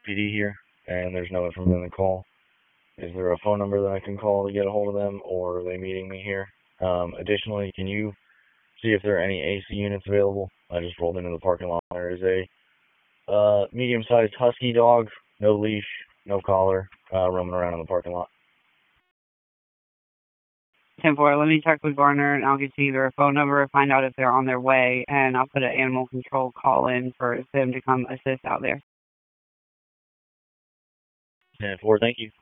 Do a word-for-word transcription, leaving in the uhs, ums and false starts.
P D here, and there's no one from them to call. Is there a phone number that I can call to get a hold of them, or are they meeting me here? Um, additionally, can you see if there are any A C units available? I just rolled into the parking lot. There is a uh, medium-sized husky dog, no leash, no collar, uh, roaming around in the parking lot. ten four, let me check with Garner, and I'll get you either a phone number or find out if they're on their way, and I'll put an animal control call in for them to come assist out there. ten four, thank you.